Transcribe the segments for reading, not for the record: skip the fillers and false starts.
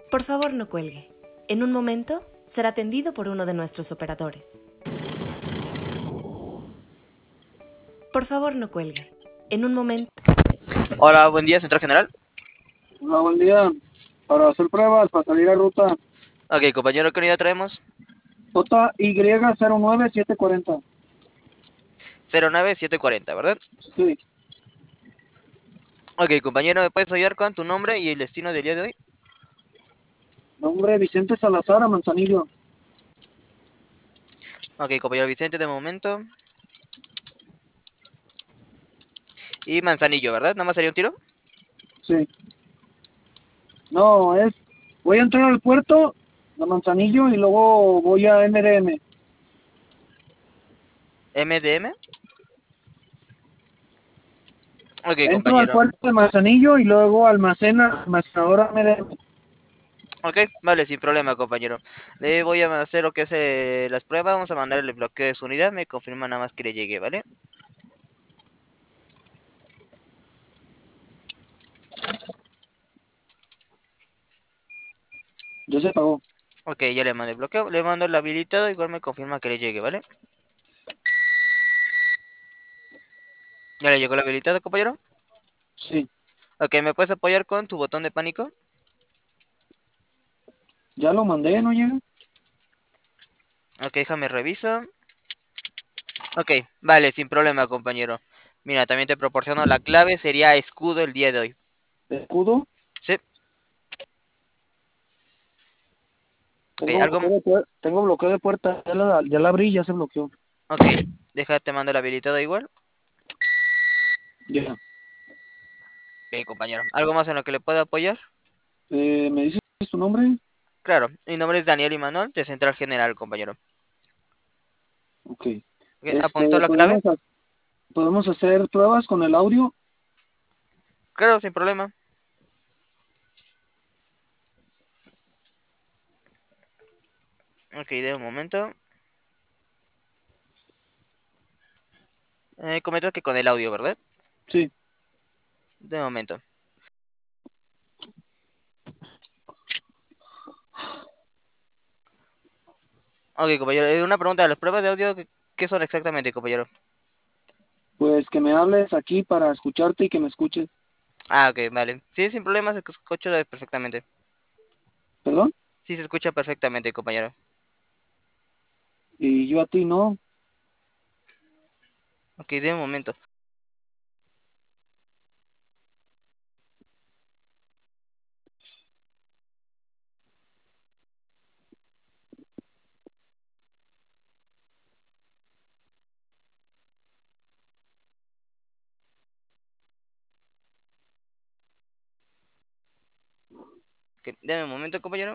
Por favor, no cuelgue. En un momento será atendido por uno de nuestros operadores. Por favor, no cuelgue. En un momento... Hola, buen día, Central General. Hola, buen día. Para hacer pruebas, para salir a ruta Ok, compañero, ¿qué unidad traemos? JY09740. 09740, ¿verdad? Sí. Ok, compañero, ¿me puedes ayudar con tu nombre y el destino del día de hoy? Nombre Vicente Salazar, a Manzanillo. Ok, compañero Vicente, de momento. Y Manzanillo, ¿verdad? ¿Nada más sería un tiro? Sí. No, voy a entrar al puerto de Manzanillo y luego voy a MDM. MDM. Ok, Entro al compañero. puerto de Manzanillo y luego almacenadora MDM. Ok, vale, sin problema, compañero. Le voy a hacer lo que es las pruebas. Vamos a mandarle el bloqueo de su unidad. Me confirma nada más que le llegue, ¿vale? Ya se pagó. Ok, ya le mandé el bloqueo. Le mando el habilitado. Igual me confirma que le llegue, ¿vale? Ya le llegó el habilitado, compañero. Sí. Ok, ¿me puedes apoyar con tu botón de pánico? Ya lo mandé, ¿no llega? Ok, déjame reviso. Ok, vale, sin problema, compañero. Mira, también te proporciono la clave. Sería escudo el día de hoy. Escudo. Sí, ok, algo. Tengo bloqueo de puerta. Ya la abrí, ya se bloqueó. Ok, déjate mando el habilitado igual. Ya. Ok, compañero. ¿Algo más en lo que le pueda apoyar? ¿Me dices tu nombre? Claro, mi nombre es Daniel Imanol, de Central General, compañero. Ok. Ok, ¿apuntó la clave? Podemos hacer pruebas con el audio. Claro, sin problema. Ok, de un momento. Comentas que con el audio, ¿verdad? Sí. De momento. Ok, compañero. Una pregunta, ¿las pruebas de audio qué son exactamente, compañero? Pues que me hables aquí para escucharte y que me escuches. Ah, ok, vale. Sí, sin problema, se escucha perfectamente. ¿Perdón? Sí, se escucha perfectamente, compañero. Y yo a ti no. Ok, de un momento. Ok, deme un momento, compañero.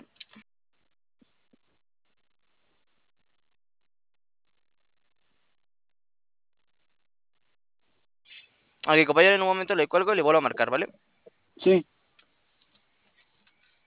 Ok, compañero, en un momento le cuelgo y le vuelvo a marcar, ¿vale? Sí.